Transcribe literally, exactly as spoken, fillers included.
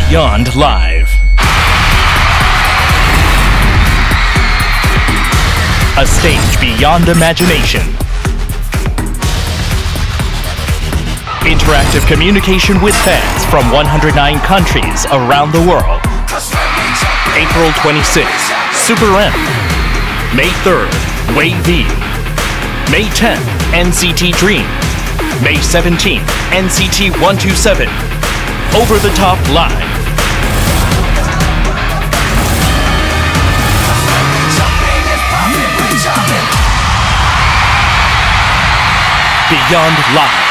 Beyond Live. A stage beyond imagination. Interactive communication with fans from one hundred nine countries around the world. April twenty-sixth, Super M. May third, Wave V. May tenth, N C T Dream. May seventeenth, N C T one twenty-seven. Over the Top Live. Beyond Live.